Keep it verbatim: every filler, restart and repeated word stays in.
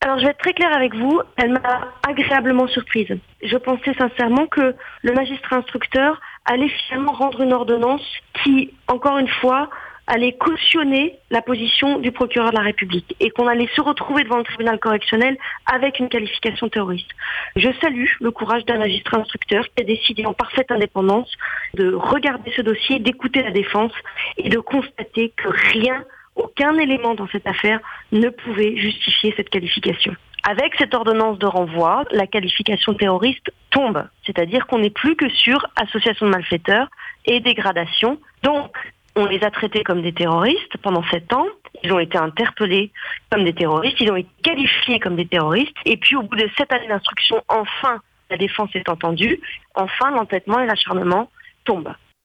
Alors, je vais être très claire avec vous, elle m'a agréablement surprise. Je pensais sincèrement que le magistrat instructeur allait finalement rendre une ordonnance qui, encore une fois, allait cautionner la position du procureur de la République et qu'on allait se retrouver devant le tribunal correctionnel avec une qualification terroriste. Je salue le courage d'un magistrat instructeur qui a décidé en parfaite indépendance de regarder ce dossier, d'écouter la défense et de constater que rien, aucun élément dans cette affaire ne pouvait justifier cette qualification. Avec cette ordonnance de renvoi, la qualification terroriste tombe, c'est-à-dire qu'on n'est plus que sur association de malfaiteurs et dégradation. Donc, on les a traités comme des terroristes pendant sept ans. Ils ont été interpellés comme des terroristes. Ils ont été qualifiés comme des terroristes. Et puis, au bout de sept années d'instruction, enfin, la défense est entendue. Enfin, l'entêtement et l'acharnement tombent.